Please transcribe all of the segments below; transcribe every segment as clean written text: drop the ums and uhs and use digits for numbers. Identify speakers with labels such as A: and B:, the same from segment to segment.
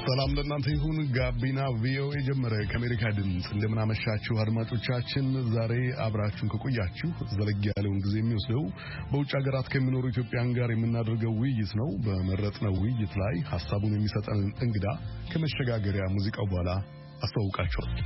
A: ሰላም ለእናንተ ይሁን። ጋቢና ቪኦኤ ጀመረ። ከአሜሪካ ድምፅ እንደምን አመሻችሁ አድማጮቻችን። ዛሬ አብራችሁን ከቆያችሁ ዘለግ ያለውን ጊዜ የሚወስደው በውጭ ሀገራት ከሚኖሩ ኢትዮጵያን ጋር የምናደርገው ውይይት ነው። በመረጥነው ውይይት ላይ ሀሳቡን የሚሰጠን እንግዳ ከመሸጋገሪያ ሙዚቃው በኋላ አስተዋውቃችኋል።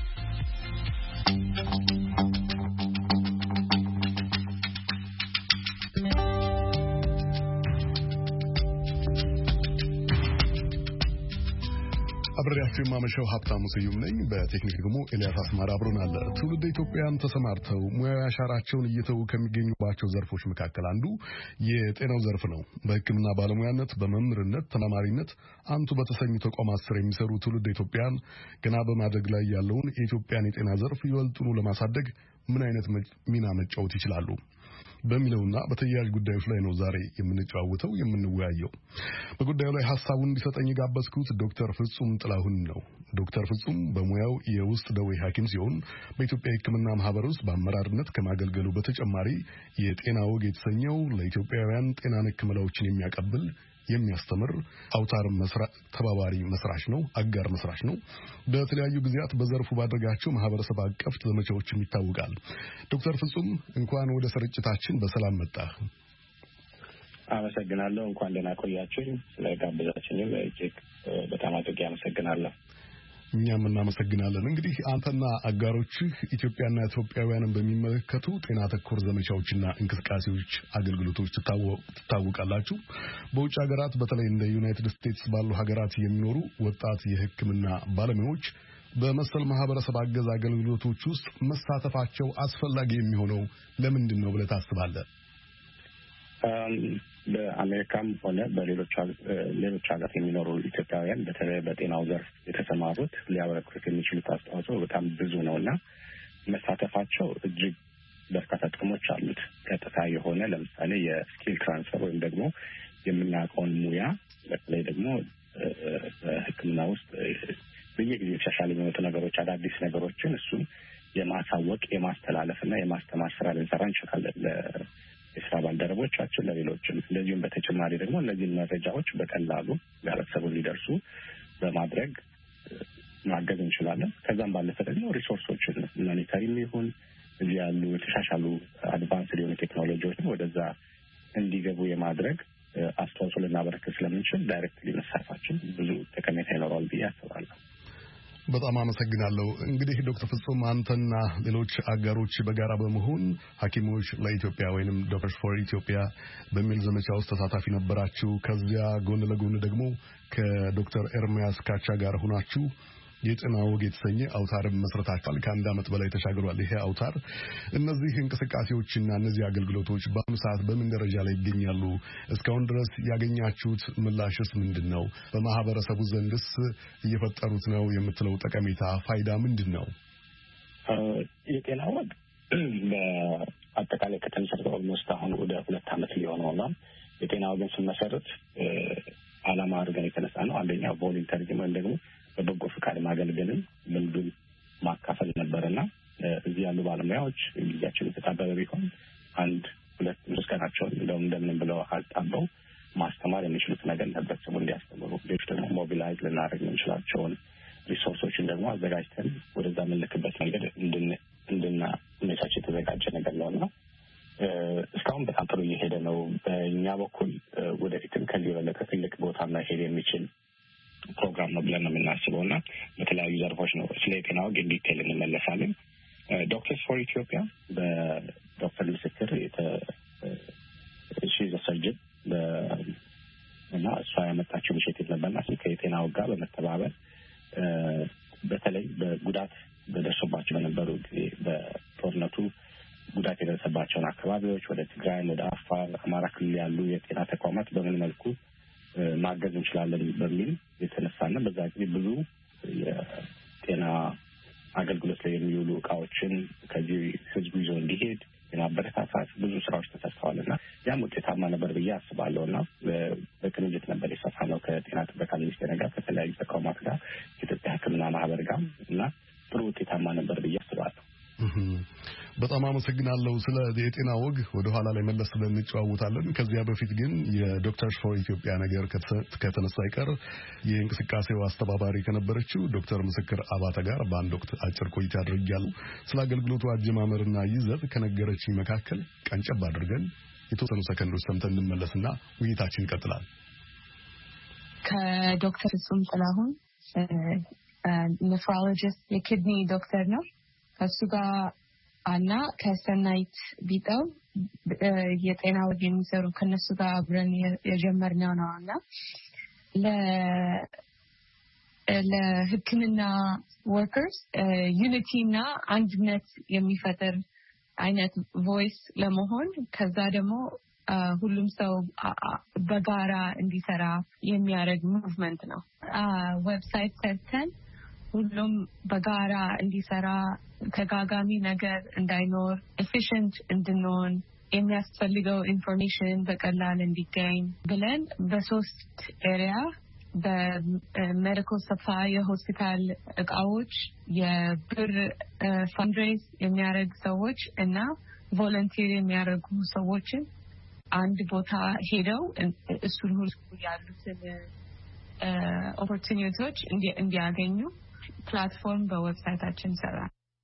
A: አብሬያችሁ የማመሻው ሀብታሙ ስዩም ነኝ። በቴክኒክ ደግሞ ኤልያስ አስማራ አብሮናል። ትውልደ ኢትዮጵያን ተሰማርተው ሙያዊ አሻራቸውን እየተዉ ከሚገኙባቸው ዘርፎች መካከል አንዱ የጤናው ዘርፍ ነው። በሕክምና ባለሙያነት፣ በመምህርነት፣ ተመራማሪነት አንቱ በተሰኙ ተቋማት ስር የሚሰሩ ትውልደ ኢትዮጵያን ገና በማደግ ላይ ያለውን የኢትዮጵያን የጤና ዘርፍ ይበልጡኑ ለማሳደግ ምን አይነት ሚና መጫወት ይችላሉ በሚለውና በተያያዥ ጉዳዮች ላይ ነው ዛሬ የምንጨዋወተው የምንወያየው። በጉዳዩ ላይ ሀሳቡን እንዲሰጠኝ የጋበዝኩት ዶክተር ፍጹም ጥላሁን ነው። ዶክተር ፍጹም በሙያው የውስጥ ደዌ ሐኪም ሲሆን በኢትዮጵያ ሕክምና ማህበር ውስጥ በአመራርነት ከማገልገሉ በተጨማሪ የጤና ወግ የተሰኘው ለኢትዮጵያውያን ጤና ነክ መላዎችን የሚያቀብል የሚያስተምር አውታር ተባባሪ መስራች ነው፣ አጋር መስራች ነው። በተለያዩ ጊዜያት በዘርፉ ባደረጋቸው ማህበረሰብ አቀፍ ዘመቻዎችም ይታወቃል። ዶክተር ፍጹም እንኳን ወደ ስርጭታችን በሰላም መጣህ።
B: አመሰግናለሁ። እንኳን ደህና ቆያችሁኝ። ስለጋበዛችሁኝ እጅግ በጣም አድርጌ አመሰግናለሁ።
A: እኛም እናመሰግናለን። እንግዲህ አንተና አጋሮችህ ኢትዮጵያና ኢትዮጵያውያንን በሚመለከቱ ጤና ተኮር ዘመቻዎችና እንቅስቃሴዎች አገልግሎቶች ትታወቃላችሁ። በውጭ ሀገራት በተለይ እንደ ዩናይትድ ስቴትስ ባሉ ሀገራት የሚኖሩ ወጣት የሕክምና ባለሙያዎች በመሰል ማህበረሰብ አገዝ አገልግሎቶች ውስጥ መሳተፋቸው አስፈላጊ የሚሆነው ለምንድን ነው ብለህ ታስባለህ?
B: በአሜሪካም ሆነ በሌሎች ሀገራት የሚኖሩ ኢትዮጵያውያን በተለይ በጤናው ዘርፍ የተሰማሩት ሊያበረክቱት የሚችሉት አስተዋጽኦ በጣም ብዙ ነው እና መሳተፋቸው እጅግ በርካታ ጥቅሞች አሉት። ቀጥታ የሆነ ለምሳሌ የስኪል ትራንስፈር ወይም ደግሞ የምናውቀውን ሙያ በተለይ ደግሞ በሕክምና ውስጥ በየጊዜው የተሻሻሉ የሚመጡ ነገሮች፣ አዳዲስ ነገሮችን እሱን የማሳወቅ የማስተላለፍ እና የማስተማር ስራ ልንሰራ እንችላለን የስራ ባልደረቦቻችን ለሌሎችም። እንደዚሁም በተጨማሪ ደግሞ እነዚህን መረጃዎች በቀላሉ ለህብረተሰቡ እንዲደርሱ በማድረግ ማገዝ እንችላለን። ከዛም ባለፈ ደግሞ ሪሶርሶችን ሞኒተሪም ይሁን እዚህ ያሉ የተሻሻሉ አድቫንስ የሆኑ ቴክኖሎጂዎችን ወደዛ እንዲገቡ የማድረግ አስተዋጽኦ ልናበረክት ስለምንችል ዳይሬክትሊ መሳተፋችን ብዙ ጠቀሜታ ይኖረዋል ብዬ አስባለሁ።
A: በጣም አመሰግናለሁ። እንግዲህ ዶክተር ፍጹም አንተና ሌሎች አጋሮች በጋራ በመሆን ሐኪሞች ለኢትዮጵያ ወይንም ዶክተርስ ፎር ኢትዮጵያ በሚል ዘመቻ ውስጥ ተሳታፊ ነበራችሁ። ከዚያ ጎን ለጎን ደግሞ ከዶክተር ኤርሚያስ ካቻ ጋር ሆናችሁ የጤና ወግ የተሰኘ አውታርም መስረታችኋል። ከአንድ ዓመት በላይ ተሻግሯል ይሄ አውታር። እነዚህ እንቅስቃሴዎችና እነዚህ አገልግሎቶች በአሁኑ ሰዓት በምን ደረጃ ላይ ይገኛሉ? እስካሁን ድረስ ያገኛችሁት ምላሽስ ምንድን ነው? በማህበረሰቡ ዘንድስ እየፈጠሩት ነው የምትለው ጠቀሜታ ፋይዳ ምንድን ነው?
B: የጤና ወግ በአጠቃላይ ከተመሰረተ ኦልሞስት አሁን ወደ 2 ዓመት ሊሆነው ነው። የጤና ወግን ስንመሰርት ዓላማ አድርገን የተነሳ ነው። አንደኛው ቮለንተሪ ወይም ደግሞ በበጎ ፍቃድ ማገልገልን ልምዱን ማካፈል ነበርና እዚህ ያሉ ባለሙያዎች ጊዜያቸው የተጣበበ ቢሆን 1-2 ቀናቸውን እንደምንም ብለው አጣበው ማስተማር የሚችሉት ነገር ህብረተሰቡ እንዲያስተምሩ፣ ሌሎች ደግሞ ሞቢላይዝ ልናደርግ የምንችላቸውን ሪሶርሶችን ደግሞ አዘጋጅተን ወደዛ የምንልክበት መንገድ እንድናመቻች የተዘጋጀ ነገር ነውና እስካሁን በጣም ጥሩ እየሄደ ነው። በእኛ በኩል ወደፊትም ከዚህ የበለጠ ትልቅ ቦታ መሄድ የሚችል ፕሮግራም ነው ብለን ነው የምናስበው እና በተለያዩ ዘርፎች ነው። ስለ ጤና ወግ ዲቴል እንመለሳለን። ዶክተርስ ፎር ኢትዮጵያ በዶክተር ምስክር ሺዝ ሰርጅን እና እሷ ያመጣችው ኢኒሼቲቭ ነበርና ከጤና ወግ ጋር በመተባበር በተለይ በጉዳት በደረሰባቸው በነበሩ ጊዜ በጦርነቱ ጉዳት የደረሰባቸውን አካባቢዎች ወደ ትግራይ፣ ወደ አፋር፣ አማራ ክልል ያሉ የጤና ተቋማት በምን መልኩ ማገዝ እንችላለን በሚል የተነሳና በዛ ጊዜ ብዙ የጤና አገልግሎት ላይ የሚውሉ እቃዎችን ከዚህ ህዝቡ ይዞ እንዲሄድ የማበረታታት ብዙ ስራዎች ተሰርተዋልና ያም ውጤታማ ነበር ብዬ አስባለሁና በቅንጅት ነበር የሰራነው ከጤና ጥበቃ ሚኒስቴር ጋር ከተለያዩ ተቋማት ጋር የኢትዮጵያ ሕክምና ማህበር ጋር እና ጥሩ ውጤታማ ነበር ብዬ አስባለሁ።
A: በጣም አመሰግናለሁ። ስለ የጤና ወግ ወደ ኋላ ላይ መለስ ብለን እንጨዋወታለን። ከዚያ በፊት ግን የዶክተርስ ፎር ኢትዮጵያ ነገር ከተነሳ አይቀር የእንቅስቃሴው አስተባባሪ ከነበረችው ዶክተር ምስክር አባተ ጋር በአንድ ወቅት አጭር ቆይታ አድርጌያለሁ። ስለ አገልግሎቱ አጀማመርና ይዘት ከነገረችኝ መካከል ቀንጨብ አድርገን የተወሰኑ ሰከንዶች ሰምተን እንመለስና ውይይታችን ይቀጥላል።
C: ከዶክተር ፍጹም ጥላሁን ኔፍሮሎጂስት የኪድኒ ዶክተር ነው ከሱ ጋር እና ከሰናይት ቢጠው የጤና ወግ የሚሰሩ ከነሱ ጋር አብረን የጀመርነው ነውና ለሕክምና ወርከርስ ዩኒቲና አንድነት የሚፈጥር አይነት ቮይስ ለመሆን ከዛ ደግሞ ሁሉም ሰው በጋራ እንዲሰራ የሚያደርግ ሙቭመንት ነው። ዌብሳይት ሰርተን ሁሉም በጋራ እንዲሰራ ተጋጋሚ ነገር እንዳይኖር ኤፊሽንት እንድንሆን የሚያስፈልገው ኢንፎርሜሽን በቀላል እንዲገኝ ብለን በሶስት ኤሪያ በሜዲካል ሰፕላይ የሆስፒታል እቃዎች የብር ፈንድሬዝ የሚያደርግ ሰዎች እና ቮለንቲር የሚያደርጉ ሰዎችን አንድ ቦታ ሄደው እሱን ሁሉ ያሉትን ኦፖርቹኒቲዎች እንዲያገኙ ፕላትፎርም በዌብሳይታችን ሰራ።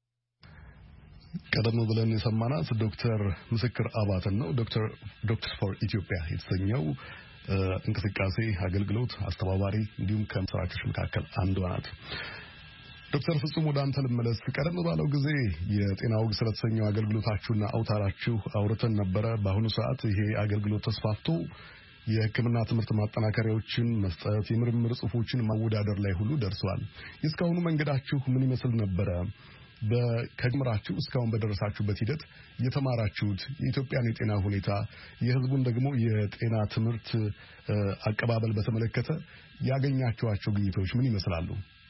A: ቀደም ብለን የሰማናት ዶክተር ምስክር አባተን ነው። ዶክተርስ ፎር ኢትዮጵያ የተሰኘው እንቅስቃሴ አገልግሎት አስተባባሪ እንዲሁም ከመስራቾች መካከል አንዷ ናት። ዶክተር ፍጹም ወደ አንተ ልመለስ። ቀደም ባለው ጊዜ የጤና ወግ ስለተሰኘው አገልግሎታችሁና አውታራችሁ አውርተን ነበረ። በአሁኑ ሰዓት ይሄ አገልግሎት ተስፋፍቶ የሕክምና ትምህርት ማጠናከሪያዎችን መስጠት፣ የምርምር ጽሑፎችን ማወዳደር ላይ ሁሉ ደርሷል። የእስካሁኑ መንገዳችሁ ምን ይመስል ነበረ? ከጅምራችሁ እስካሁን በደረሳችሁበት ሂደት የተማራችሁት የኢትዮጵያን የጤና ሁኔታ፣ የሕዝቡን ደግሞ የጤና ትምህርት አቀባበል በተመለከተ ያገኛችኋቸው ግኝቶች ምን ይመስላሉ?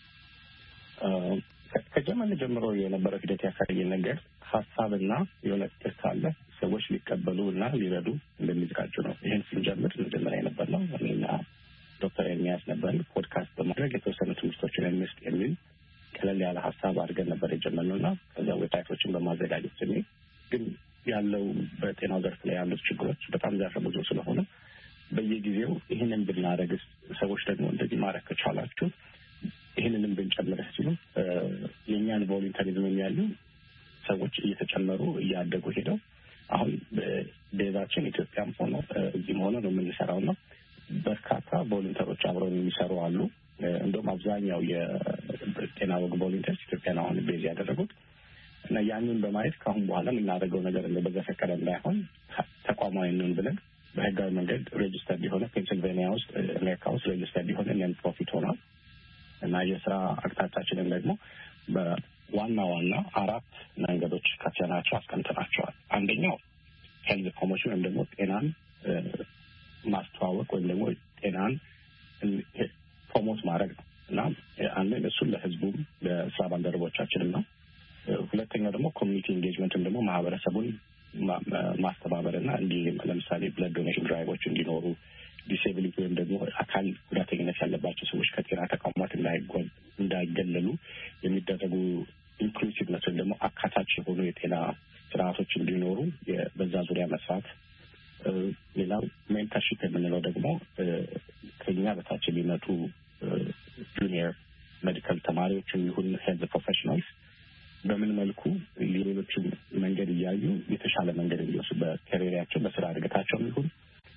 B: ከጀመን ጀምሮ የነበረው ሂደት ያሳየን ነገር ሀሳብና የሆነ ጥቅስ ካለ ሰዎች ሊቀበሉ እና ሊረዱ እንደሚዘጋጁ ነው። ይህን ስንጀምር መጀመሪያ የነበር ነው እኔና ዶክተር ኤርሚያስ ነበር ፖድካስት በማድረግ የተወሰኑ ትምህርቶችን እንስጥ የሚል ቀለል ያለ ሀሳብ አድርገን ነበር የጀመርነው እና ከዛ ዌብሳይቶችን በማዘጋጀት ስሜት ግን ያለው በጤናው ዘርፍ ላይ ያሉት ችግሮች በጣም ዘርፈ ብዙ ስለሆነ በየጊዜው ይህንን ብናደርግ ሰዎች ደግሞ እንደዚህ ማድረግ ከቻላችሁ ይህንንም ብንጨምር ሲሉ የእኛን ቮለንተሪዝም የሚያሉ ሰዎች እየተጨመሩ እያደጉ ሄደው አሁን ቤዛችን ኢትዮጵያም ሆኖ እዚህም ሆኖ ነው የምንሰራው ነው። በርካታ ቮለንተሮች አብረው የሚሰሩ አሉ። እንደውም አብዛኛው የጤና ወግ ቮለንተርስ ኢትዮጵያን አሁን ቤዝ ያደረጉት እና ያንን በማየት ከአሁን በኋላ የምናደርገው ነገር በዘፈቀደ እንዳይሆን ተቋማዊ ነን ብለን በህጋዊ መንገድ ሬጅስተር ቢሆነ ፔንሲልቬኒያ ውስጥ አሜሪካ ውስጥ ሬጅስተር ቢሆነ ነን ፕሮፊት ሆኗል እና የስራ አቅጣጫችንን ደግሞ በዋና 4 መንገዶች ከፍተናቸው አስቀምጠናቸዋል። አንደኛው ሄልዝ ፕሮሞሽን ወይም ደግሞ ጤናን ማስተዋወቅ ወይም ደግሞ ጤናን ፕሮሞት ማድረግ ነው እና አንደኛው እሱን ለህዝቡም ለስራ ባልደረቦቻችንም ነው። ሁለተኛው ደግሞ ኮሚኒቲ ኢንጌጅመንት ወይም ደግሞ ማህበረሰቡን ማስተባበርና ለምሳሌ ብለድ ዶኔሽን ድራይቮች እንዲኖሩ ዲሴቢሊቲ ወይም ደግሞ አካል ጉዳተኝነት ያለባቸው ሰዎች ከጤና ተቋማት እንዳይገለሉ የሚደረጉ ኢንክሉሲቭነስ ወይም ደግሞ አካታች የሆኑ የጤና ስርዓቶች እንዲኖሩ በዛ ዙሪያ መስራት። ሌላው ሜንተርሺፕ የምንለው ደግሞ ከኛ በታች የሚመጡ ጁኒየር ሜዲካል ተማሪዎችም ይሁን ሄልዝ ፕሮፌሽናልስ በምን መልኩ ሌሎችን መንገድ እያዩ የተሻለ መንገድ እንዲወስዱ በካሪየራቸው በስራ እድገታቸውም ይሁን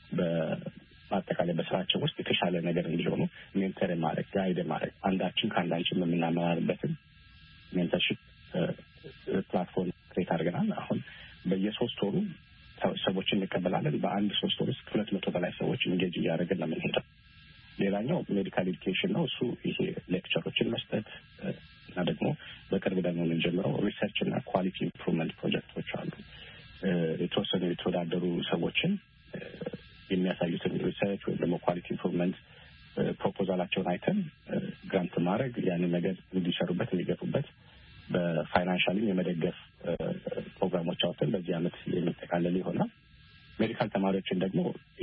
B: በአጠቃላይ በስራቸው ውስጥ የተሻለ ነገር እንዲሆኑ ሜንተር ማድረግ ጋይድ ማድረግ አንዳችን ከአንዳችን የምናመራርበትን ሜንተርሺፕ ፕላትፎርም ክሬት አድርገናል። አሁን በየ3 ወሩ ሰዎችን እንቀበላለን። በአንድ 3 ወር ውስጥ 200 በላይ ሰዎች ኢንጌጅ እያደረግን ነው የምንሄደው። ሌላኛው ሜዲካል ኤዱኬሽን ነው። እሱ ይሄ ሌክቸሮችን መስጠት እና ደግሞ በቅርብ ደግሞ የምንጀምረው ሪሰርች እና ኳሊቲ ኢምፕሩቭመንት ፕሮጀክቶች አሉ። የተወሰኑ የተወዳደሩ ሰዎችን የሚያሳዩትን ሪሰርች ወይም ደግሞ ኳሊቲ ኢምፕሩቭመንት ፕሮፖዛላቸውን አይተን ግራንት ማድረግ ያንን ነገር እንዲሰሩበት እንዲገፉበት በፋይናንሻሊ የመደገፍ ፕሮግራሞች አውጥተን በዚህ ዓመት የሚጠቃለል ይሆናል። ሜዲካል ተማሪዎችን ደግሞ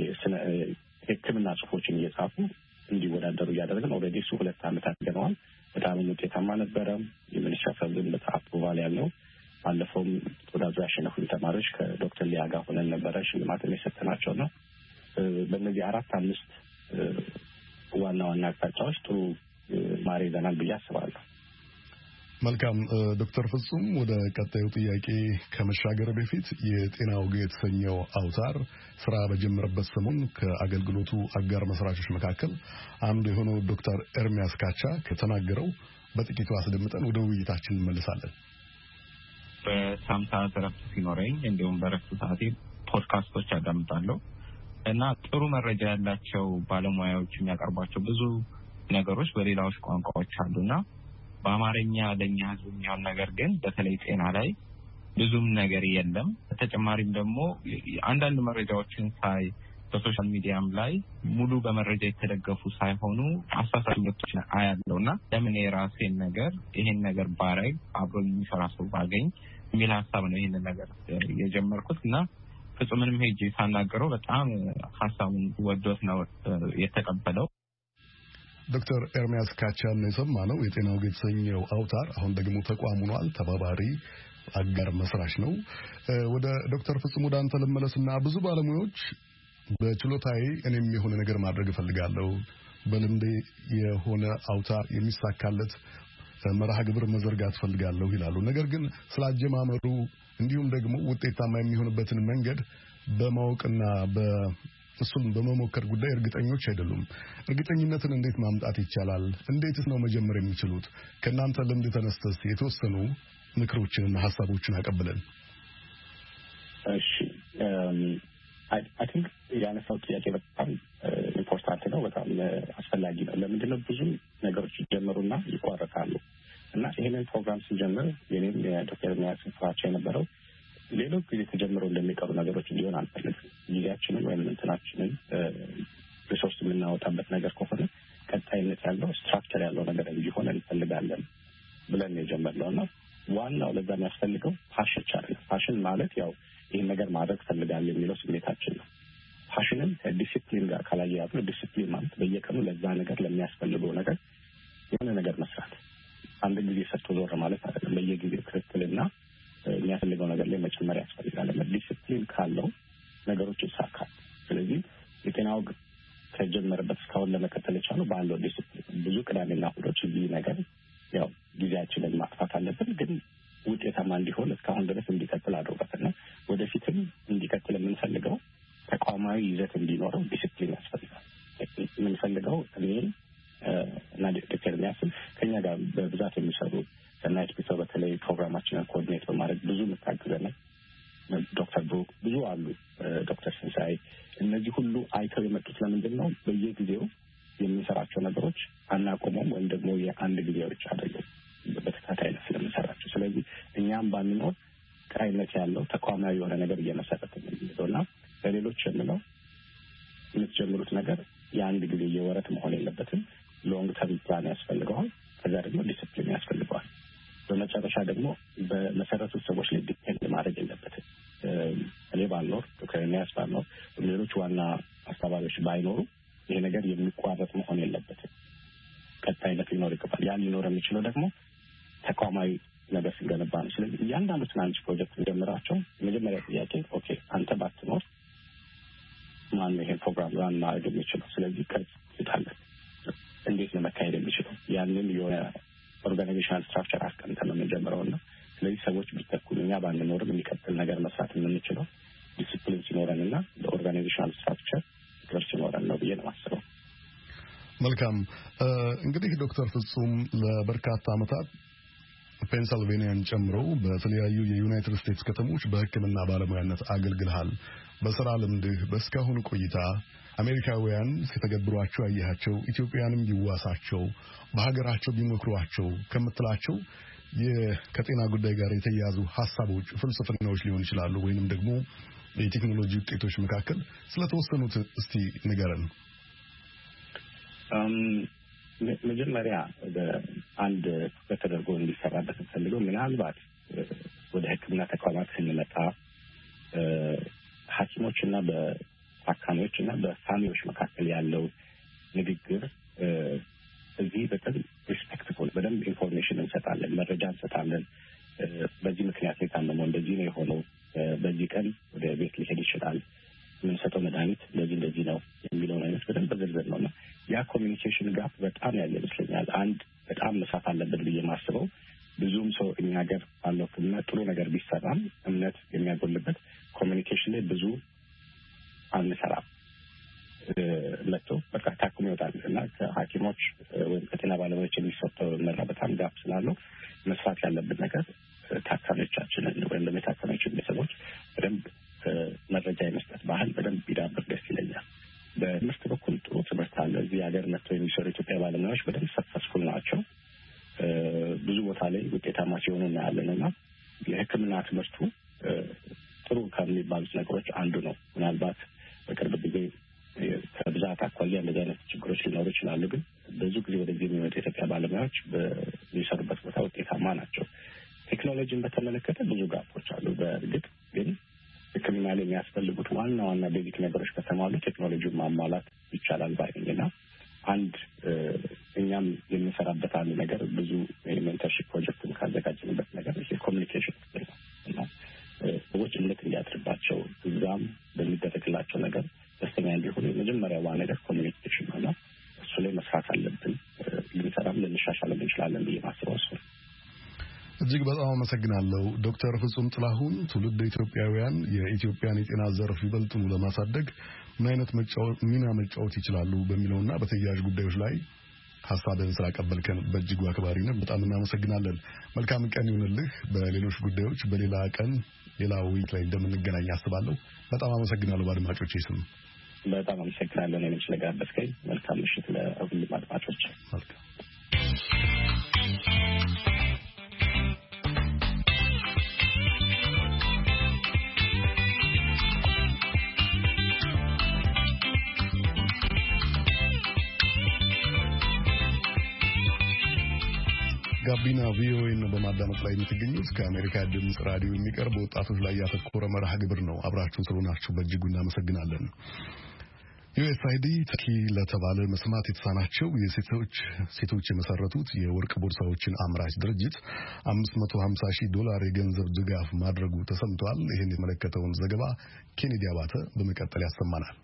B: ሕክምና ጽሑፎችን እየጻፉ እንዲወዳደሩ እያደረግን ኦልሬዲ እሱ 2 ዓመት አድርገነዋል። በጣም ውጤታማ ነበረ። የሚኒስትሪ ኦፍ ሄልዝ አፕሩቫል ያለው ባለፈውም ተወዳድረው ያሸነፉ ተማሪዎች ከዶክተር ሊያ ጋር ሆነን ነበረ ሽልማት የሰጠናቸው ነው። በእነዚህ 4-5 ዋና አቅጣጫዎች ጥሩ ማሬ ዘናል ብዬ አስባለሁ።
A: መልካም ዶክተር ፍጹም ወደ ቀጣዩ ጥያቄ ከመሻገር በፊት የጤና ወግ የተሰኘው አውታር ስራ በጀመረበት ሰሞን ከአገልግሎቱ አጋር መስራቾች መካከል አንዱ የሆነው ዶክተር ኤርሚያስ ካቻ ከተናገረው በጥቂቱ አስደምጠን ወደ ውይይታችን እንመለሳለን።
D: በሳምንታት እረፍት ሲኖረኝ እንዲሁም በእረፍት ሰዓቴ ፖድካስቶች አዳምጣለሁ እና ጥሩ መረጃ ያላቸው ባለሙያዎች የሚያቀርቧቸው ብዙ ነገሮች በሌላዎች ቋንቋዎች አሉና በአማርኛ ለኛ ህዝብ የሚሆን ነገር ግን በተለይ ጤና ላይ ብዙም ነገር የለም። በተጨማሪም ደግሞ አንዳንድ መረጃዎችን ሳይ በሶሻል ሚዲያም ላይ ሙሉ በመረጃ የተደገፉ ሳይሆኑ አሳሳቢዎችን አያለውና ለምን የራሴን ነገር ይሄን ነገር ባረግ አብሮ የሚሰራ ሰው ባገኝ የሚል ሀሳብ ነው ይሄን ነገር የጀመርኩት እና ፍጹምንም ሄጄ ሳናገረው በጣም ሀሳቡን ወዶት ነው የተቀበለው።
A: ዶክተር ኤርሚያስ ካቻን የሰማነው የጤና ወግ የተሰኘው አውታር አሁን ደግሞ ተቋም ሆኗል። ተባባሪ አጋር መስራች ነው። ወደ ዶክተር ፍጹም ወደ አንተ ልመለስና ብዙ ባለሙያዎች በችሎታዬ እኔም የሆነ ነገር ማድረግ እፈልጋለሁ፣ በልምዴ የሆነ አውታር የሚሳካለት መርሃ ግብር መዘርጋት እፈልጋለሁ ይላሉ። ነገር ግን ስላጀማመሩ እንዲሁም ደግሞ ውጤታማ የሚሆንበትን መንገድ በማወቅና እሱን በመሞከር ጉዳይ እርግጠኞች አይደሉም። እርግጠኝነትን እንዴት ማምጣት ይቻላል? እንዴትስ ነው መጀመር የሚችሉት? ከእናንተ ልምድ ተነስተስ የተወሰኑ ምክሮችንና ሀሳቦችን አቀብለን።
B: እሺ አይ ቲንክ ያነሳው ጥያቄ በጣም ኢምፖርታንት ነው፣ በጣም አስፈላጊ ነው። ለምንድነው ብዙ ነገሮች ይጀምሩና ይቋረጣሉ እና ይሄንን ፕሮግራም ሲጀምር የኔም የዶክተር ኤርሚያስ ፍራቻ የነበረው ሌሎች ጊዜ ተጀምረው እንደሚቀሩ ነገሮች እንዲሆን አንፈልግም። ጊዜያችንን ወይም እንትናችንን ሪሶርስ የምናወጣበት ነገር ከሆነ ቀጣይነት ያለው ስትራክቸር ያለው ነገር እንዲሆን እንፈልጋለን ብለን የጀመርነው እና ዋናው ለዛ የሚያስፈልገው ፓሽን አይደለም። ፓሽን ማለት ያው ይሄን ነገር ማድረግ ፈልጋለሁ የሚለው ስሜታችን ነው። ፓሽንን ከዲሲፕሊን ጋር ካላያያዝነው ዲሲፕሊን ማለት በየቀኑ ለዛ ነገር ለሚያስፈልገው ነገር የሆነ ነገር መስራት፣ አንድ ጊዜ ሰርቶ ዞር ማለት አይደለም። በየጊዜው ክትትልና የሚያስፈልገው ነገር ላይ መጨመር ያስፈልጋል። ዲሲፕሊን ካለው ነገሮች ይሳካል። ስለዚህ የጤና ወግ ከጀመረበት እስካሁን ለመቀጠል የቻለው ባለው ዲሲፕሊን ብዙ ቅዳሜና እሑዶች እዚህ ነገር ያው ጊዜያችንን ማጥፋት አለብን፣ ግን ውጤታማ እንዲሆን እስካሁን ድረስ እንዲቀጥል አድርጓልና ወደፊትም እንዲቀጥል የምንፈልገው ተቋማዊ ይዘት እንዲኖረው ዲሲፕሊን ያስፈልጋል። የምንፈልገው እኔ እና ዶክተር ኤርሚያስን ከኛ ጋር በብዛት የሚሰሩ ሰናይት ቢሰው በተለይ ፕሮግራማችንን ኮኦርዲኔት በማድረግ ብዙ የምታግዘን ዶክተር ብሩክ ብዙ አሉ፣ ዶክተር ስንሳይ እነዚህ ሁሉ አይተው የመጡት ለምንድን ነው በየጊዜው የምንሰራቸው ነገሮች አናቆመም ወይም ደግሞ የአንድ ጊዜ ብቻ አይደለም፣ በተከታታይነት ስለምንሰራቸው። ስለዚህ እኛም ባንኖር ቀጣይነት ያለው ተቋማዊ የሆነ ነገር እየመሰረትን ነው። ለሌሎች የምለው የምትጀምሩት ነገር የአንድ ጊዜ የወረት መሆን የለበትም። ሎንግ ተርም ፕላን ያስፈልገዋል። ከዛ ደግሞ ዲሲፕሊን ያስፈልገዋል። በመጨረሻ ደግሞ በመሰረቱት ሰዎች ላይ ዲፔንድ ማድረግ የለበትም። እኔ ባልኖር ዶክተር ኤርሚያስ ባልኖር ሌሎች ዋና አስተባባሪዎች ባይኖሩ ይሄ ነገር የሚቋረጥ መሆን የለበትም። ቀጣይነት ሊኖር ይገባል። ያ ሊኖር የሚችለው ደግሞ ተቋማዊ ነገር ሲገነባ ነው። ስለዚህ እያንዳንዱ ትናንሽ ፕሮጀክት ጀምራቸው የመጀመሪያ ጥያቄ ኦኬ አንተ ባትኖር ማን ነው ይሄን ፕሮግራም ራን ማድረግ የሚችለው? ስለዚህ ቅርጽ ይታለን እንዴት ነው መካሄድ የሚችለው? ያንን የሆነ ኦርጋናይዜሽናል ስትራክቸር አስቀምጠን ነው የምንጀምረውና ስለዚህ ሰዎች ቢተኩን እኛ ባንኖርም የሚቀጥል ነገር መስራት የምንችለው ዲሲፕሊን ሲኖረንና ለኦርጋናይዜሽናል ስትራክቸር ፍቅር ሲኖረን ነው ብዬ ነው የማስበው።
A: መልካም እንግዲህ ዶክተር ፍጹም ለበርካታ ዓመታት ፔንሲልቬኒያን ጨምሮ በተለያዩ የዩናይትድ ስቴትስ ከተሞች በሕክምና ባለሙያነት አገልግልሃል። በስራ ልምድህ በእስካሁኑ ቆይታ አሜሪካውያን ሲተገብሯቸው ያያቸው ኢትዮጵያንም ይዋሳቸው በሀገራቸው ቢመክሯቸው ከምትላቸው ከጤና ጉዳይ ጋር የተያያዙ ሀሳቦች፣ ፍልስፍናዎች ሊሆን ይችላሉ ወይንም ደግሞ የቴክኖሎጂ ውጤቶች መካከል ስለተወሰኑት እስቲ ንገረን።
B: መጀመሪያ አንድ ተደርጎ እንዲሰራበት ፈልገው ምናልባት ወደ ሕክምና ተቋማት ስንመጣ ሐኪሞችና በታካሚዎችና በፋሚሊዎች መካከል ያለው ንግግር እዚህ በጣም ሪስፔክትፉል በደንብ ኢንፎርሜሽን እንሰጣለን፣ መረጃ እንሰጣለን። በዚህ ምክንያት የታመመው እንደዚህ ነው የሆነው፣ በዚህ ቀን ወደ ቤት ሊሄድ ይችላል፣ የምንሰጠው መድኃኒት እንደዚህ ነው የሚለውን አይነት በደንብ በዝርዝር ነውና ያ ኮሚኒኬሽን ጋፕ በጣም ያለ ይመስለኛል። አንድ በጣም መስራት አለበት ብዬ ማስበው ብዙም ሰው እኛ ሀገር ባለው ሕክምና ጥሩ ነገር ቢሰራም እምነት የሚያጎልበት ኮሚኒኬሽን ላይ ብዙ አንሰራም። መጥቶ በቃ ታክሞ ይወጣል እና ከሐኪሞች ወይም ከጤና ባለሙያዎች የሚሰጠው መረጃ በጣም ጋፕ ስላለው መስራት ያለብን ነገር ታካሚዎቻችንን ወይም ለታካሚዎች ቤተሰቦች በደንብ መረጃ የመስጠት ባህል በደንብ ቢዳብር ደስ ይለኛል። በትምህርት በኩል ጥሩ ትምህርት አለ። እዚህ ሀገር መጥተው የሚሰሩ ኢትዮጵያ ባለሙያዎች በደንብ ሰክሰስፉል ናቸው። ብዙ ቦታ ላይ ውጤታማ ሲሆኑ እናያለን እና የሕክምና ትምህርቱ ጥሩ ከሚባሉት ነገሮች አንዱ ነው። ምናልባት በቅርብ ጊዜ ከብዛት አኳያ እንደዚህ አይነት ችግሮች ሊኖሩ ይችላሉ። ግን ብዙ ጊዜ ወደዚህ የሚመጡ የኢትዮጵያ ባለሙያዎች በሚሰሩበት ቦታ ውጤታማ ናቸው። ቴክኖሎጂን በተመለከተ ብዙ ጋፖች አሉ። በእርግጥ ግን ሕክምና ላይ የሚያስፈልጉት ዋና ዋና ቤዚክ ነገሮች ከተሟሉ ቴክኖሎጂውን ማሟላት ይቻላል ባይነኝና አንድ እኛም የምንሰራበት አንድ ነገር ብዙ የሜንተርሺፕ ፕሮጀክትን ካዘጋጀንበት ነገር የኮሚኒኬሽን ነው እና ሰዎች እምነት እንዲያድርባቸው እዛም በሚደረግላቸው ነገር ደስተኛ እንዲሆኑ የመጀመሪያዋ ነገር ኮሚኒኬሽን ነው እና እሱ ላይ መስራት አለብን። ልንሰራም ልንሻሻልም እንችላለን ብዬ ማስበው እሱ ነው።
A: እጅግ በጣም አመሰግናለሁ ዶክተር ፍጹም ጥላሁን። ትውልድ ኢትዮጵያውያን የኢትዮጵያን የጤና ዘርፍ ይበልጥኑ ለማሳደግ ምን አይነት ሚና መጫወት ይችላሉ በሚለውና በተያያዥ ጉዳዮች ላይ ሀሳብን ስላቀበልከን በእጅጉ አክባሪ ነን። በጣም እናመሰግናለን። መልካም ቀን ይሁንልህ። በሌሎች ጉዳዮች በሌላ ቀን ሌላ ውይይት ላይ እንደምንገናኝ አስባለሁ። በጣም አመሰግናለሁ። በአድማጮቼ ስም
B: በጣም አመሰግናለሁ። እኔም ስለጋበዝከኝ መልካም ምሽት ለሁሉም አድማጮች።
A: መልካም ጋቢና ቪኦኤ ነው በማዳመጥ ላይ የምትገኙት። ከአሜሪካ ድምጽ ራዲዮ የሚቀርብ ወጣቶች ላይ ያተኮረ መርሃ ግብር ነው። አብራችሁን ስለሆናችሁ በእጅጉ እናመሰግናለን። ዩኤስአይዲ ተኪ ለተባለ መስማት የተሳናቸው ሴቶች የመሰረቱት የወርቅ ቦርሳዎችን አምራች ድርጅት $550,000 የገንዘብ ድጋፍ ማድረጉ ተሰምቷል። ይህን የተመለከተውን ዘገባ ኬኔዲ አባተ በመቀጠል ያሰማናል።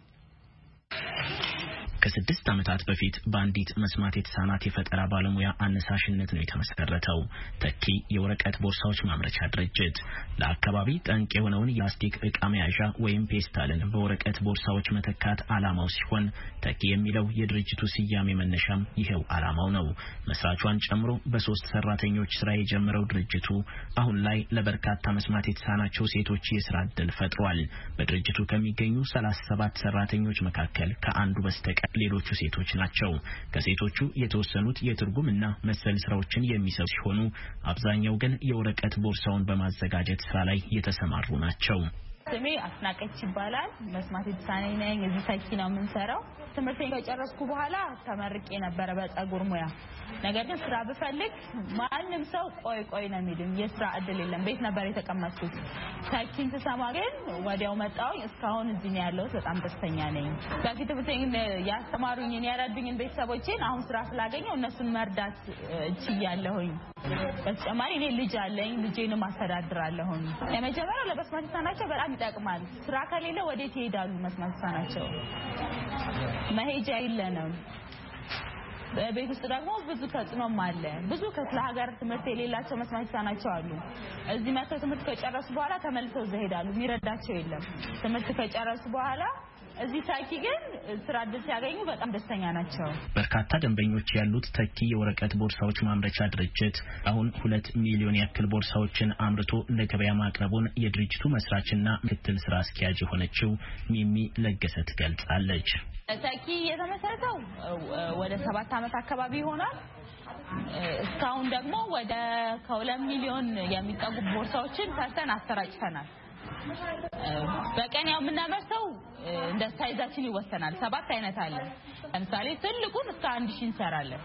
E: ከ6 ዓመታት በፊት በአንዲት መስማት የተሳናት የፈጠራ ባለሙያ አነሳሽነት ነው የተመሰረተው ተኪ የወረቀት ቦርሳዎች ማምረቻ ድርጅት። ለአካባቢ ጠንቅ የሆነውን የፕላስቲክ ዕቃ መያዣ ወይም ፔስታልን በወረቀት ቦርሳዎች መተካት ዓላማው ሲሆን ተኪ የሚለው የድርጅቱ ስያሜ መነሻም ይሄው ዓላማው ነው። መስራቿን ጨምሮ በ3 ሰራተኞች ስራ የጀመረው ድርጅቱ አሁን ላይ ለበርካታ መስማት የተሳናቸው ሴቶች የስራ ዕድል ፈጥሯል። በድርጅቱ ከሚገኙ 37 ሰራተኞች መካከል ከአንዱ በስተቀር ሌሎቹ ሴቶች ናቸው። ከሴቶቹ የተወሰኑት የትርጉምና መሰል ስራዎችን የሚሰሩ ሲሆኑ አብዛኛው ግን የወረቀት ቦርሳውን በማዘጋጀት ስራ ላይ የተሰማሩ ናቸው።
F: ስሜ አስናቀች ይባላል። መስማት የተሳነኝ ነኝ። እዚህ ተኪ ነው የምንሰራው። ትምህርቴን ከጨረስኩ በኋላ ተመርቄ ነበር በፀጉር ሙያ። ነገር ግን ስራ ብፈልግ ማንም ሰው ቆይ ነው የሚሉኝ። የስራ እድል የለም። ቤት ነበር የተቀመጥኩት። ተኪን ስሰማ ግን ወዲያው መጣሁ። እስካሁን እዚህ ነው ያለሁት። በጣም ደስተኛ ነኝ። በፊት ትምህርቴን ያስተማሩኝን ያረዱኝን ቤተሰቦቼን አሁን ስራ ስላገኘው እነሱን መርዳት እችላለሁኝ። በተጨማሪ እኔ ልጅ አለኝ። ልጄንም አስተዳድራለሁኝ። የመጀመሪያው ለመስማት የተሳናቸው በጣም ይጠቅማል። ስራ ከሌለ ወዴት ይሄዳሉ? መስማት የተሳናቸው መሄጃ የለንም። በቤት ውስጥ ደግሞ ብዙ ተጽዕኖም አለ። ብዙ ከስለ ሀገር ትምህርት የሌላቸው መስማት የተሳናቸው አሉ። እዚህ መጥተው ትምህርት ከጨረሱ በኋላ ተመልሰው እዛ ሄዳሉ። የሚረዳቸው የለም። ትምህርት ከጨረሱ በኋላ እዚህ ተኪ ግን ስራ ዕድል ሲያገኙ በጣም ደስተኛ ናቸው።
E: በርካታ ደንበኞች ያሉት ተኪ የወረቀት ቦርሳዎች ማምረቻ ድርጅት አሁን 2 ሚሊዮን ያክል ቦርሳዎችን አምርቶ ለገበያ ማቅረቡን የድርጅቱ መስራችና ምክትል ስራ አስኪያጅ የሆነችው ሚሚ ለገሰ ትገልጻለች።
F: ተኪ የተመሰረተው ወደ 7 ዓመት አካባቢ ይሆናል። እስካሁን ደግሞ ወደ ከ2 ሚሊዮን የሚጠጉ ቦርሳዎችን ሰርተን አሰራጭተናል። በቀን ያው የምናመርተው እንደ ሳይዛችን ይወሰናል። 7 አይነት አለ። ለምሳሌ ትልቁን እስከ 1000 እንሰራለን።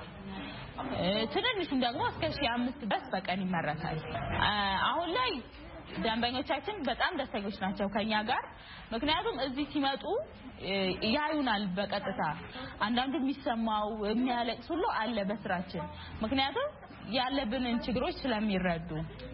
F: ትንንሹን ደግሞ እስከ 1500 ድረስ በቀን ይመረታል። አሁን ላይ ደንበኞቻችን በጣም ደስተኞች ናቸው ከኛ ጋር። ምክንያቱም እዚህ ሲመጡ ያዩናል በቀጥታ። አንዳንዱ የሚሰማው የሚያለቅስ ሁሉ አለ በስራችን። ምክንያቱም ያለብንን ችግሮች ስለሚረዱ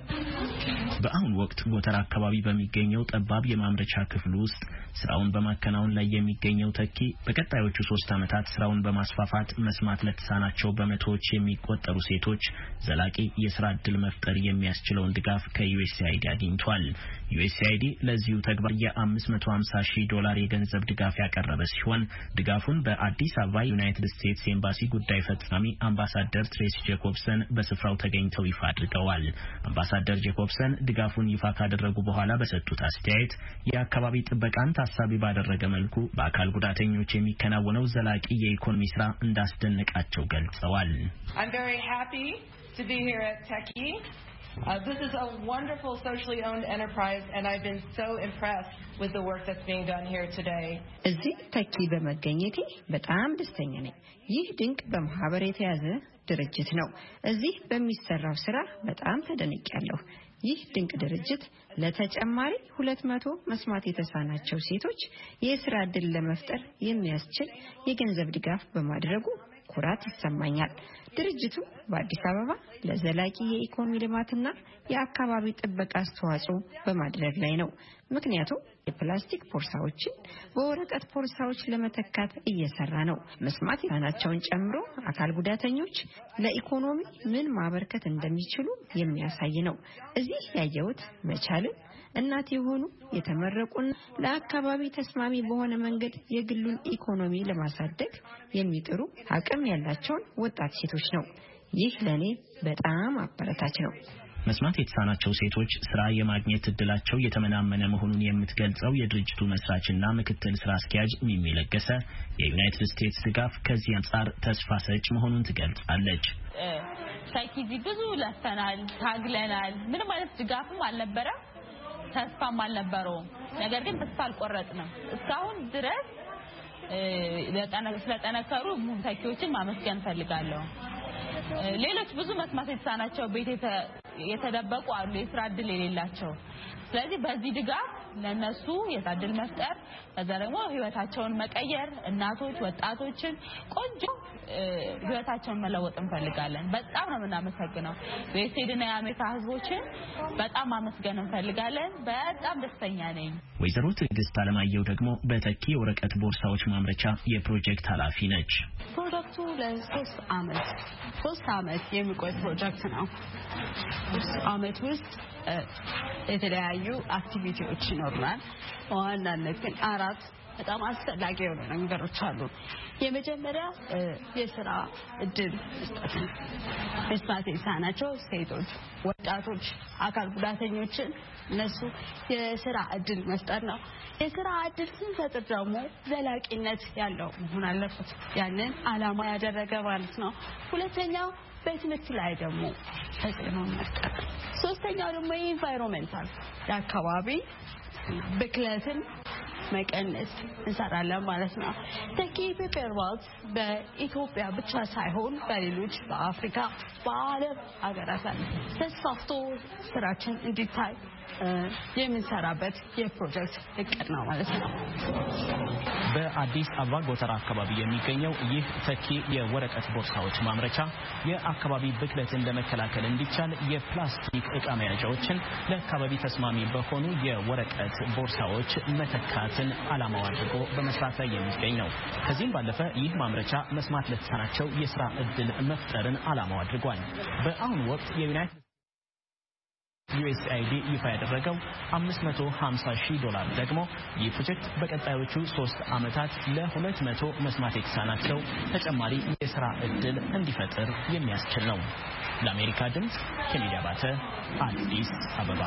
E: በአሁን ወቅት ጎተራ አካባቢ በሚገኘው ጠባብ የማምረቻ ክፍል ውስጥ ስራውን በማከናወን ላይ የሚገኘው ተኪ በቀጣዮቹ 3 ዓመታት ስራውን በማስፋፋት መስማት ለተሳናቸው በመቶዎች የሚቆጠሩ ሴቶች ዘላቂ የሥራ ዕድል መፍጠር የሚያስችለውን ድጋፍ ከዩኤስኤአይዲ አግኝቷል። ዩኤስኤአይዲ ለዚሁ ተግባር $550,000 የገንዘብ ድጋፍ ያቀረበ ሲሆን ድጋፉን በአዲስ አበባ ዩናይትድ ስቴትስ ኤምባሲ ጉዳይ ፈጻሚ አምባሳደር ትሬሲ ጄኮብሰን በስፍራው ተገኝተው ይፋ አድርገዋል። አምባሳደር ጄኮብሰን ድጋፉን ይፋ ካደረጉ በኋላ በሰጡት አስተያየት የአካባቢ ጥበቃን ታሳቢ ባደረገ መልኩ በአካል ጉዳተኞች የሚከናወነው ዘላቂ የኢኮኖሚ ስራ እንዳስደነቃቸው ገልጸዋል።
G: I'm very happy to be here at Techie. This is a wonderful socially owned enterprise and I've been so impressed with the work that's being done here today.
H: እዚህ ተኪ በመገኘቴ በጣም ደስተኛ ነኝ። ይህ ድንቅ በማህበር የተያዘ ድርጅት ነው። እዚህ በሚሰራው ስራ በጣም ተደንቄያለሁ። ይህ ድንቅ ድርጅት ለተጨማሪ 200 መስማት የተሳናቸው ሴቶች የሥራ ዕድል ለመፍጠር የሚያስችል የገንዘብ ድጋፍ በማድረጉ ኩራት ይሰማኛል። ድርጅቱ በአዲስ አበባ ለዘላቂ የኢኮኖሚ ልማትና የአካባቢ ጥበቃ አስተዋጽኦ በማድረግ ላይ ነው። ምክንያቱም የፕላስቲክ ቦርሳዎችን በወረቀት ቦርሳዎች ለመተካት እየሰራ ነው። መስማት የተሳናቸውን ጨምሮ አካል ጉዳተኞች ለኢኮኖሚ ምን ማበርከት እንደሚችሉ የሚያሳይ ነው። እዚህ ያየሁት መቻልን እናት የሆኑ የተመረቁና ለአካባቢ ተስማሚ በሆነ መንገድ የግሉን ኢኮኖሚ ለማሳደግ የሚጥሩ አቅም ያላቸውን ወጣት ሴቶች ነው። ይህ ለኔ በጣም አበረታች ነው።
E: መስማት የተሳናቸው ሴቶች ስራ የማግኘት እድላቸው የተመናመነ መሆኑን የምትገልጸው የድርጅቱ መስራችና ምክትል ስራ አስኪያጅ ሚሚ ለገሰ የዩናይትድ ስቴትስ ድጋፍ ከዚህ አንጻር ተስፋ ሰጭ መሆኑን ትገልጻለች።
F: ሳይኪዚ ብዙ ለፍተናል፣ ታግለናል። ምንም አይነት ድጋፍም አልነበረም፣ ተስፋም አልነበረውም። ነገር ግን ተስፋ አልቆረጥንም። እስካሁን ድረስ ስለጠነከሩ ተኪዎችን ማመስገን ፈልጋለሁ። ሌሎች ብዙ መስማት የተሳናቸው ቤት የተደበቁ አሉ፣ የሥራ ዕድል የሌላቸው። ስለዚህ በዚህ ድጋፍ ለነሱ የሥራ ዕድል መፍጠር ከዛ ደግሞ ህይወታቸውን መቀየር እናቶች ወጣቶችን ቆንጆ ህይወታቸውን መለወጥ እንፈልጋለን። በጣም ነው የምናመሰግነው የዩኤስኤአይዲና የአሜሪካ ህዝቦችን በጣም ማመስገን እንፈልጋለን። በጣም ደስተኛ ነኝ።
E: ወይዘሮ ትዕግስት አለማየሁ ደግሞ በተኪ የወረቀት ቦርሳዎች ማምረቻ የፕሮጀክት ኃላፊ ነች።
I: ፕሮጀክቱ ለ3 ዓመት የሚቆይ ፕሮጀክት ነው። 3 ዓመት ውስጥ የተለያዩ አክቲቪቲዎች ይኖርናል። ዋናነት ግን 4 በጣም አስፈላጊ የሆኑ ነገሮች አሉ። የመጀመሪያ የሥራ ዕድል መስጠት ነው። መስማት የተሳናቸው ሴቶች፣ ወጣቶች፣ አካል ጉዳተኞችን እነሱ የሥራ ዕድል መስጠት ነው። የሥራ ዕድል ስንፈጥር ደግሞ ዘላቂነት ያለው መሆን አለበት። ያንን ዓላማ ያደረገ ማለት ነው። ሁለተኛው በትምህርት ላይ ደግሞ ተጽዕኖ መፍጠር። ሶስተኛው ደግሞ የኢንቫይሮንመንታል የአካባቢ ብክለትን መቀነስ እንሰራለን ማለት ነው። ተኪ ፔፐር ባግስ በኢትዮጵያ ብቻ ሳይሆን በሌሎች በአፍሪካ በዓለም ሀገራት ተስፋፍቶ ስራችን እንዲታይ የምንሰራበት የፕሮጀክት እቅድ ነው ማለት ነው።
E: በአዲስ አበባ ጎተራ አካባቢ የሚገኘው ይህ ተኪ የወረቀት ቦርሳዎች ማምረቻ የአካባቢ ብክለትን ለመከላከል እንዲቻል የፕላስቲክ ዕቃ መያዣዎችን ለአካባቢ ተስማሚ በሆኑ የወረቀት ቦርሳዎች መተካትን ዓላማው አድርጎ በመስራት ላይ የሚገኝ ነው። ከዚህም ባለፈ ይህ ማምረቻ መስማት ለተሳናቸው የሥራ ዕድል መፍጠርን ዓላማው አድርጓል። በአሁኑ ወቅት ዩኤስኤአይዲ ይፋ ያደረገው $550,000 ደግሞ ይህ ፕሮጀክት በቀጣዮቹ 3 ዓመታት ለ200 መስማት የተሳናቸው ተጨማሪ የሥራ ዕድል እንዲፈጥር የሚያስችል ነው። ለአሜሪካ ድምፅ ኬኔዲ አባተ አዲስ አበባ።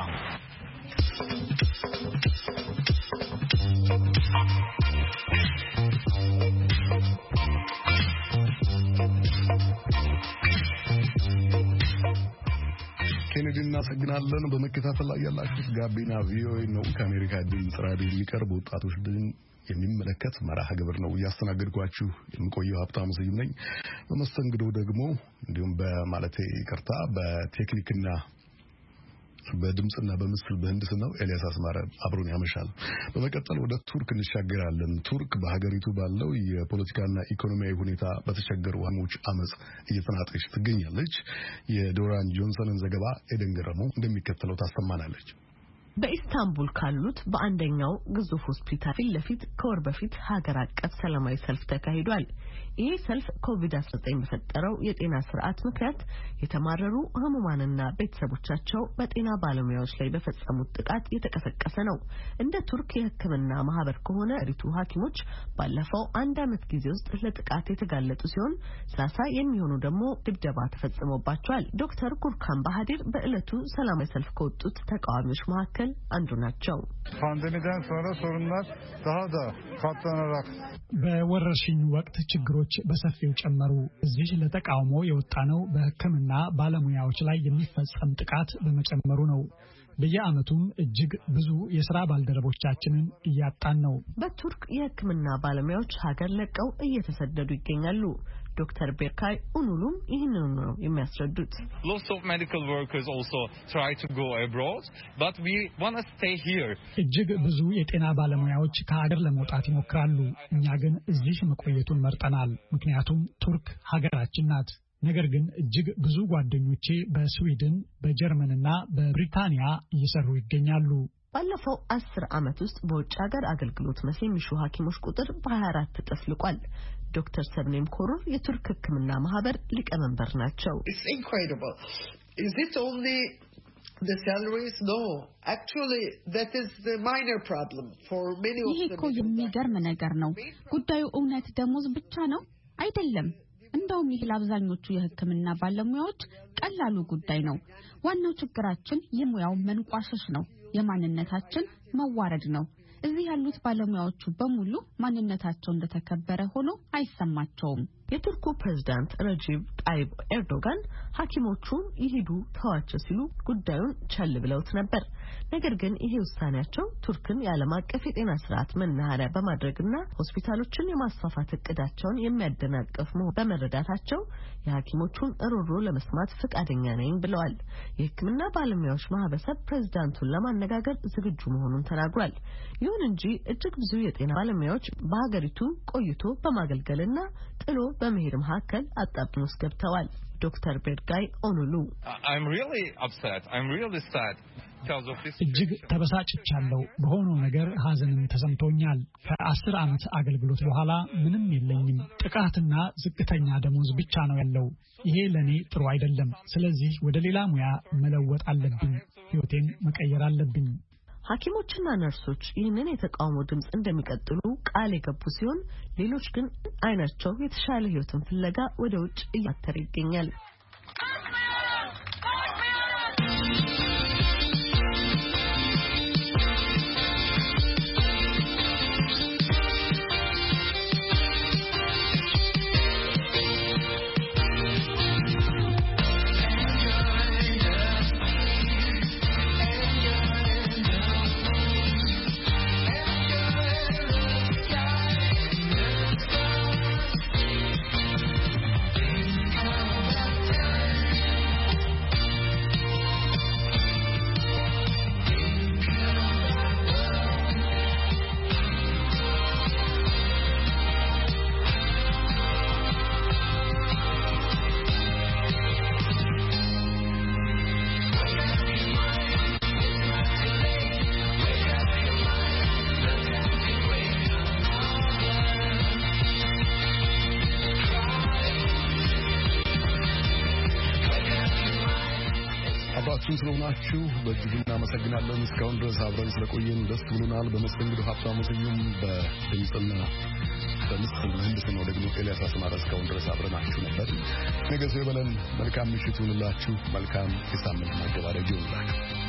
A: ኬኔዲ እናመሰግናለን። በመከታተል ላይ ያላችሁት ጋቢና ቪኦኤ ነው። ከአሜሪካ ድምፅ ራዲዮ የሚቀርብ ወጣቶች ድን የሚመለከት መርሃ ግብር ነው። እያስተናገድኳችሁ የምቆየው ሀብታሙ ስዩም ነኝ። በመስተንግዶ ደግሞ እንዲሁም በቴክኒክና በድምጽና በምስል በህንድስናው ኤልያስ አስማረ አብሮን ያመሻል። በመቀጠል ወደ ቱርክ እንሻገራለን። ቱርክ በሀገሪቱ ባለው የፖለቲካና ኢኮኖሚያዊ ሁኔታ በተቸገሩ ሀሞች አመጽ እየተናጠች ትገኛለች። የዶራን ጆንሰንን ዘገባ ኤደን ገረመው እንደሚከተለው ታሰማናለች።
J: በኢስታንቡል ካሉት በአንደኛው ግዙፍ ሆስፒታል ፊት ለፊት ከወር በፊት ሀገር አቀፍ ሰላማዊ ሰልፍ ተካሂዷል። ይህ ሰልፍ ኮቪድ-19 በፈጠረው የጤና ስርዓት ምክንያት የተማረሩ ህሙማንና ቤተሰቦቻቸው በጤና ባለሙያዎች ላይ በፈጸሙት ጥቃት የተቀሰቀሰ ነው። እንደ ቱርክ የሕክምና ማህበር ከሆነ ሪቱ ሐኪሞች ባለፈው አንድ ዓመት ጊዜ ውስጥ ለጥቃት የተጋለጡ ሲሆን 30 የሚሆኑ ደግሞ ድብደባ ተፈጽሞባቸዋል። ዶክተር ጉርካን ባህዲር በእለቱ ሰላማዊ ሰልፍ ከወጡት ተቃዋሚዎች መካከል አንዱ ናቸው።
K: ፓንደሚያdan sonra sorunlar daha da katlanarak
L: በወረርሽኝ ወቅት ችግሮች በሰፊው ጨመሩ። እዚህ ለተቃውሞ የወጣነው በሕክምና ባለሙያዎች ላይ የሚፈጸም ጥቃት በመጨመሩ ነው። በየዓመቱም እጅግ ብዙ የሥራ ባልደረቦቻችንን እያጣን ነው።
J: በቱርክ የሕክምና ባለሙያዎች ሀገር ለቀው እየተሰደዱ ይገኛሉ። ዶክተር ቤርካይ ኡኑሉም ይህንን ነው የሚያስረዱት።
M: Lots of medical workers also try to go abroad, but we want to stay here.
L: እጅግ ብዙ የጤና ባለሙያዎች ከሀገር ለመውጣት ይሞክራሉ። እኛ ግን እዚህ መቆየቱን መርጠናል፣ ምክንያቱም ቱርክ ሀገራችን ናት። ነገር ግን እጅግ ብዙ ጓደኞቼ በስዊድን፣ በጀርመንና በብሪታንያ እየሰሩ ይገኛሉ።
J: ባለፈው 10 ዓመት ውስጥ በውጭ ሀገር አገልግሎት መስጠት የሚሹ ሐኪሞች ቁጥር በ24 እጥፍ ልቋል። ዶክተር ሰብኔም ኮሩር የቱርክ ሕክምና ማህበር ሊቀመንበር ናቸው።
N: It's incredible. Is it only the salaries? No. Actually, that is the minor problem for many of them.
O: ይሄ እኮ የሚገርም ነገር ነው። ጉዳዩ እውነት ደሞዝ ብቻ ነው አይደለም። እንደውም ይህ ለአብዛኞቹ የሕክምና ባለሙያዎች ቀላሉ ጉዳይ ነው። ዋናው ችግራችን የሙያው መንቋሸሽ ነው። የማንነታችን መዋረድ ነው። እዚህ ያሉት ባለሙያዎቹ በሙሉ ማንነታቸው እንደተከበረ ሆኖ አይሰማቸውም።
J: የቱርኩ ፕሬዝዳንት ረጂብ ጣይብ ኤርዶጋን ሐኪሞቹን ይሄዱ ተዋቸው ሲሉ ጉዳዩን ቸል ብለውት ነበር። ነገር ግን ይሄ ውሳኔያቸው ቱርክን የዓለም አቀፍ የጤና ስርዓት መናኸሪያ በማድረግና ሆስፒታሎችን የማስፋፋት እቅዳቸውን የሚያደናቅፍ መሆኑን በመረዳታቸው የሐኪሞቹን ሮሮ ለመስማት ፈቃደኛ ነኝ ብለዋል። የሕክምና ባለሙያዎች ማህበረሰብ ፕሬዝዳንቱን ለማነጋገር ዝግጁ መሆኑን ተናግሯል። ይሁን እንጂ እጅግ ብዙ የጤና ባለሙያዎች በሀገሪቱ ቆይቶ በማገልገልና ጥሎ በመሄድ መካከል አጣብቂኝ ውስጥ ገብተዋል። ዶክተር ቤርጋይ ኦኑሉ
M: I'm really upset. I'm really sad.
L: እጅግ ተበሳጭቻለሁ። በሆነው ነገር ሐዘንም ተሰምቶኛል። ከ10 ዓመት አገልግሎት በኋላ ምንም የለኝም። ጥቃትና ዝቅተኛ ደሞዝ ብቻ ነው ያለው። ይሄ ለኔ ጥሩ አይደለም። ስለዚህ ወደ ሌላ ሙያ መለወጥ አለብኝ። ህይወቴን መቀየር አለብኝ።
J: ሐኪሞችና ነርሶች ይህንን የተቃውሞ ድምጽ እንደሚቀጥሉ ቃል የገቡ ሲሆን ሌሎች ግን አይናቸው የተሻለ ህይወትን ፍለጋ ወደ ውጭ እያተረ ይገኛል።
A: አብራችሁን ስለሆናችሁ በእጅጉ እናመሰግናለን። እስካሁን ድረስ አብረን ስለቆየን ደስ ብሎናል። በመስተንግዶ ሀብታሙ ስዩም፣ በድምፅና በምስል ምህንድስናው ደግሞ ኤልያስ አስማረ እስካሁን ድረስ አብረናችሁ ነበር። ነገ ሰው ይበለን። መልካም ምሽት ይሁንላችሁ። መልካም የሳምንት ማገባደጅ ይሁንላችሁ።